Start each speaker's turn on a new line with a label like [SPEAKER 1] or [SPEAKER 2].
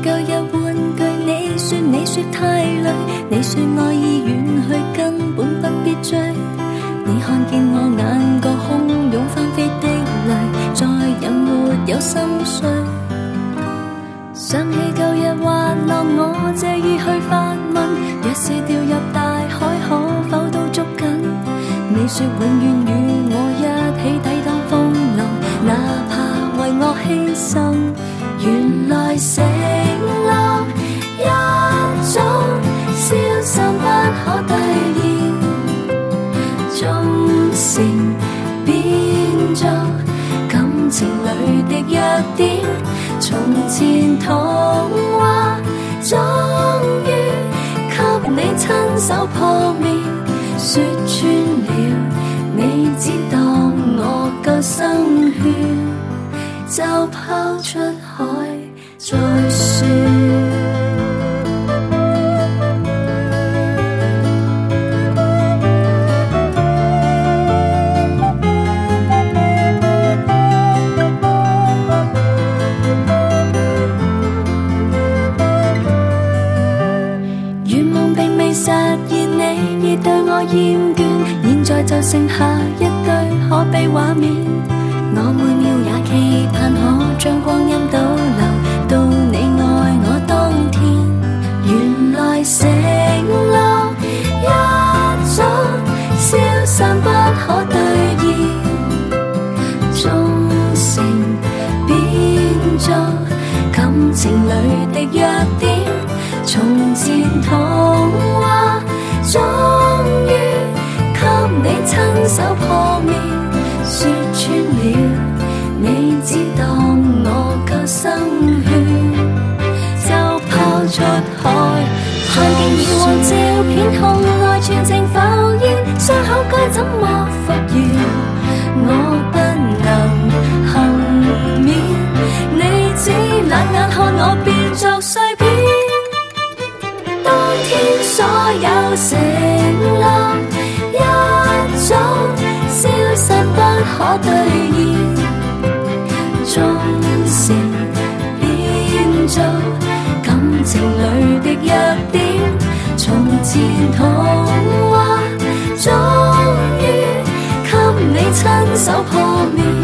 [SPEAKER 1] 舊日玩具，你說太累，你說愛已遠去，根本不必追。你看見我眼角洶湧翻飛的淚，再也沒有心碎。想起舊日滑浪，我借意去發問，若是掉入大海，可否都捉緊？你說永遠與我一起抵擋風浪，哪怕為我犧牲。原來承諾一早消散不可兌現，終成變作感情裡的弱點。從前童話終於給你親手破滅，說穿了你只當我夠心血，就拋出海再說。厭倦，現在就剩下一堆可悲畫面。我每秒也期盼可將光陰倒流到你愛我當天。原來承諾一早消散不可兌現，終成變作感情裡的弱點。從前童話終於給你親手破滅，說穿了你只當我夠心血，就拋出海。看見以往照片，痛愛全情浮現，傷口該怎麼復原？我不能幸免，你只冷眼看我變作碎片。當天所有承諾一早消散不可兌現，終成變做感情裡的弱點。從前童話終於給你親手破滅，